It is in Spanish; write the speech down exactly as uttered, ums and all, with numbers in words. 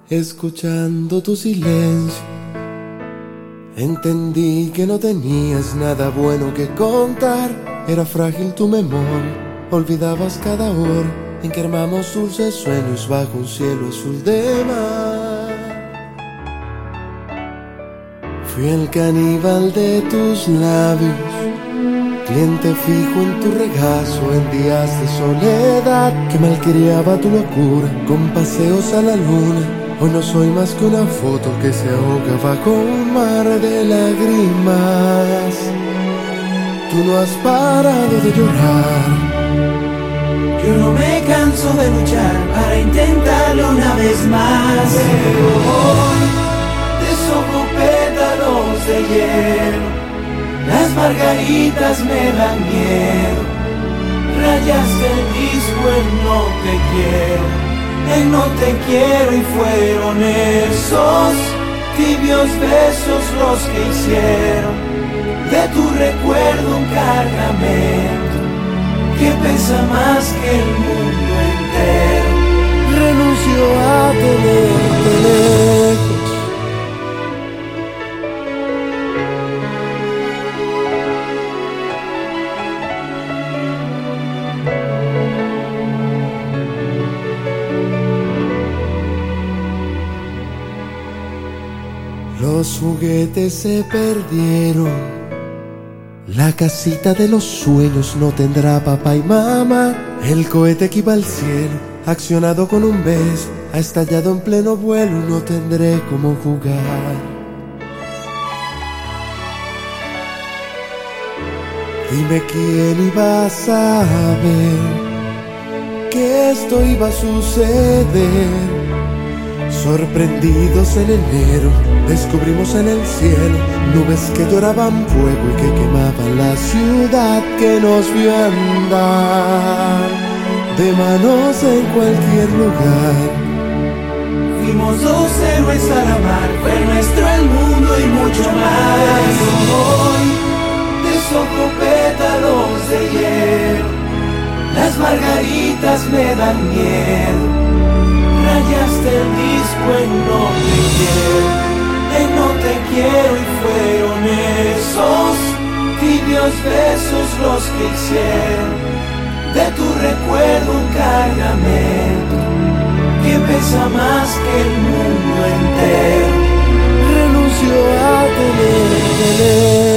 Escuchando tu silencio, entendí que no tenías nada bueno que contar. Era frágil tu memoria, olvidabas cada hora en que armamos dulces sueños bajo un cielo azul de mar. Fui el caníbal de tus labios, cliente fijo en tu regazo en días de soledad, que malcriaba tu locura con paseos a la luna. Hoy no soy más que una foto que se ahoga bajo un mar de lágrimas. Tú no has parado de llorar. Yo no me canso de luchar para intentarlo una vez más. Pero hoy deshojo pétalos de hielo, las margaritas me dan miedo. Rayaste el disco en No Te Quiero, en No Te Quiero, y fueron esos tibios besos los que hicieron de tu recuerdo un cargamento que pesa más que el mundo entero. Renuncio a tenerte lejos. Los juguetes se perdieron, la casita de los sueños no tendrá papá y mamá. El cohete que iba al cielo, accionado con un beso, ha estallado en pleno vuelo y no tendré cómo jugar. Dime quién iba a saber que esto iba a suceder. Sorprendidos en enero, descubrimos en el cielo nubes que lloraban fuego y que quemaban la ciudad que nos vio andar de manos en cualquier lugar. Fuimos dos héroes a la mar, fue nuestro el mundo y mucho más. Hoy deshojo pétalos de hielo, las margaritas me dan miedo. Rayaste el disco en No Te Quiero, en No Te Quiero, y fueron esos tibios besos los que hicieron de tu recuerdo un cargamento que pesa más que el mundo entero. Renuncio a tenerte lejos.